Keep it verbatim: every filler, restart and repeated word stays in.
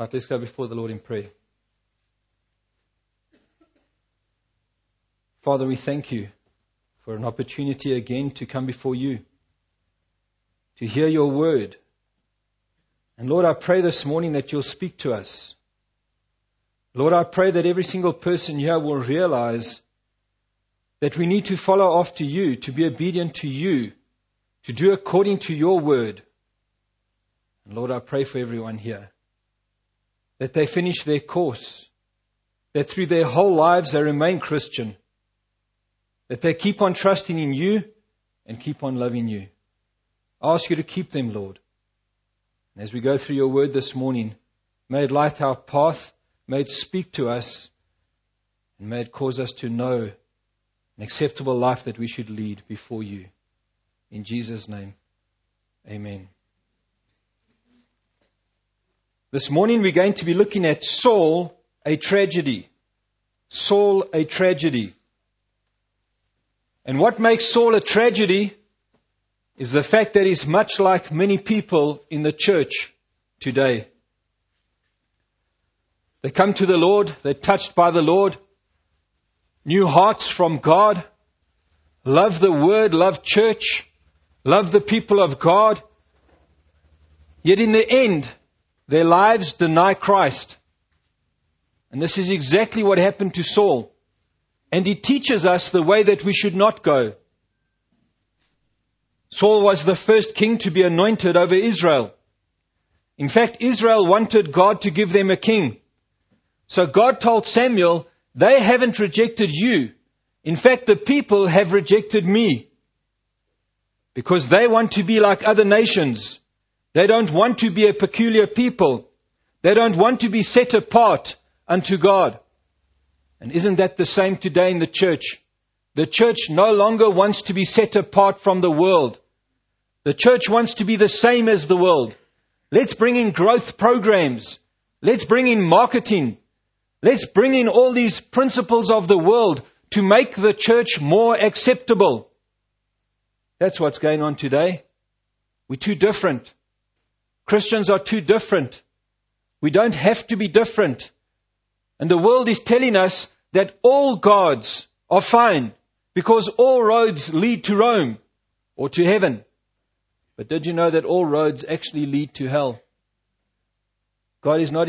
Right, let's go before the Lord in prayer. Father, we thank you for an opportunity again to come before you, to hear your word. And Lord, I pray this morning that you'll speak to us. Lord, I pray that every single person here will realize that we need to follow after you, to be obedient to you, to do according to your word. And Lord, I pray for everyone here, that they finish their course, that through their whole lives they remain Christian, that they keep on trusting in you and keep on loving you. I ask you to keep them, Lord. And as we go through your word this morning, may it light our path, may it speak to us, and may it cause us to know an acceptable life that we should lead before you. In Jesus' name, amen. This morning we're going to be looking at Saul, a tragedy. Saul, a tragedy. And what makes Saul a tragedy is the fact that he's much like many people in the church today. They come to the Lord, they're touched by the Lord, new hearts from God, love the Word, love church, love the people of God. Yet in the end, their lives deny Christ. And this is exactly what happened to Saul. And he teaches us the way that we should not go. Saul was the first king to be anointed over Israel. In fact, Israel wanted God to give them a king. So God told Samuel, they haven't rejected you. In fact, the people have rejected me. Because they want to be like other nations. They don't want to be a peculiar people. They don't want to be set apart unto God. And isn't that the same today in the church? The church no longer wants to be set apart from the world. The church wants to be the same as the world. Let's bring in growth programs. Let's bring in marketing. Let's bring in all these principles of the world to make the church more acceptable. That's what's going on today. We're too different. Christians are too different. We don't have to be different. And the world is telling us that all gods are fine because all roads lead to Rome or to heaven. But did you know that all roads actually lead to hell? God is not